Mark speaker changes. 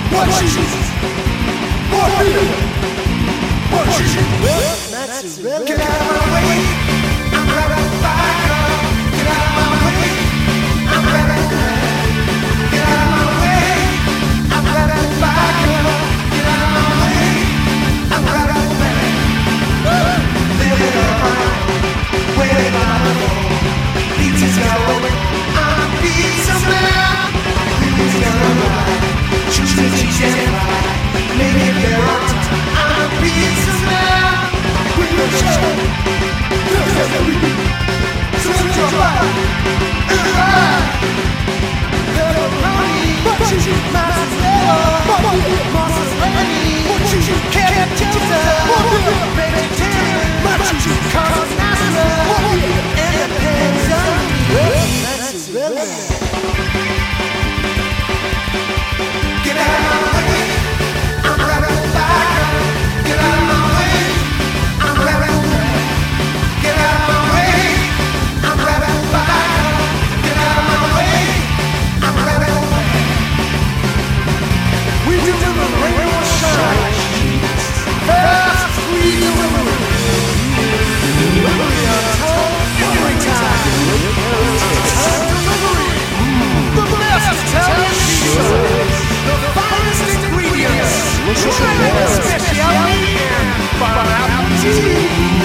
Speaker 1: More cheese. More beer. More cheese. Mozzarella. Get out of my way. I'm grabbing the fire. Get out of my way. I'm grabbing the fire. Get out of my way. I'm grabbing the fire. Get out of my way. I'm grabbing the fire. Living around. Waiting by the door. Pizza's going. I'm pizza man. Pizza's gonna ride. Choose the cheese and ride. Make it there on time. I'm a pizza man. With the show. Feels every week. So switch your body. And ride. Pepperoni. Cheese. Mozzarella. Mozzarella. Can't tell that. Vegetarian. Cheese. Cause natural. And it depends on me. Mozzarella. Get out of my way. I'm grabbing the fire. Get out of my way. I'm grabbing the fire. Get out of my way. I'm grabbing the fire. Get out of my way. I'm grabbing the fire. We deliver rainbow shine. Fast, free delivery. Delivery on time. Every time. Time delivery. The best Italian pizza. The finest ingredients. Try specialty and Bon Appetit.